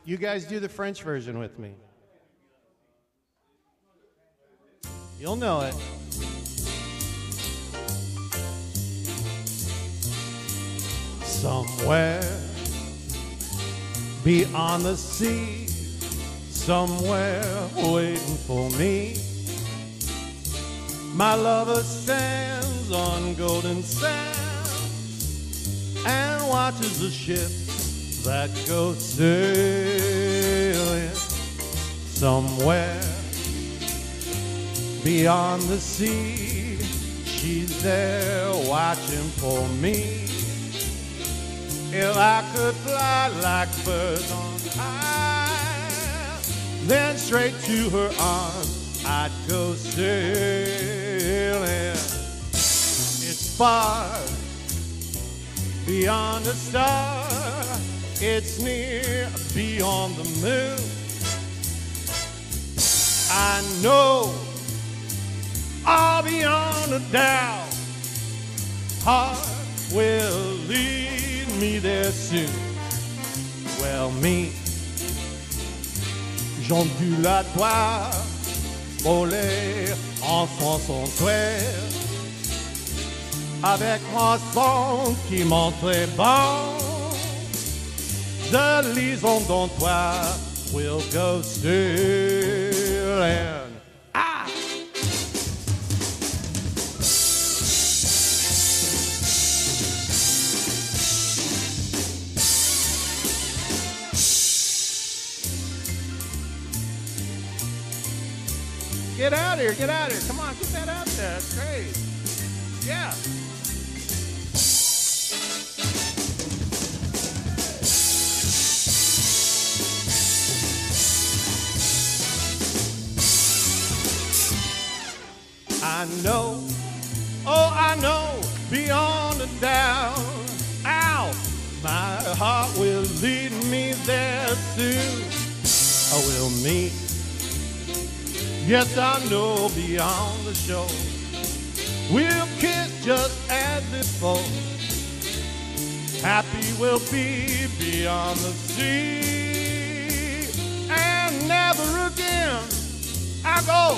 You guys do the French version with me. You'll know it. Somewhere beyond the sea, somewhere waiting for me, my lover stands on golden sand and watches the ship that goes sailing. Somewhere beyond the sea, she's there watching for me. If I could fly like birds on high, then straight to her arms I'd go sailing. It's far beyond the star, it's near beyond the moon. I know all beyond a doubt, heart will lead me there soon. Well, me, j'ondulatoire, voler en chanson-toile, avec mon son qui montre bon, de l'ison dont toi will go sailing. Ah! Get out of here, get out of here. Come on, get that out there. That's great. Yeah. I know, oh, I know, beyond a doubt, ow, my heart will lead me there soon. I will meet, yes, I know, beyond the shore. We'll kiss just as before. Happy we'll be beyond the sea. And never again I go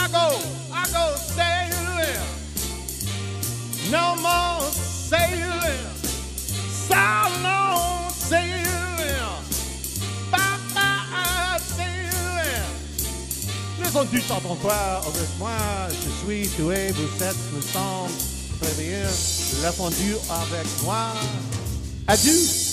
sailing. No more sailing. So long sailing. Bye-bye sailing. Laissons du temps en toi avec moi. Je suis tout et vous êtes nous sommes très bien. Laissons du avec moi. Adieu.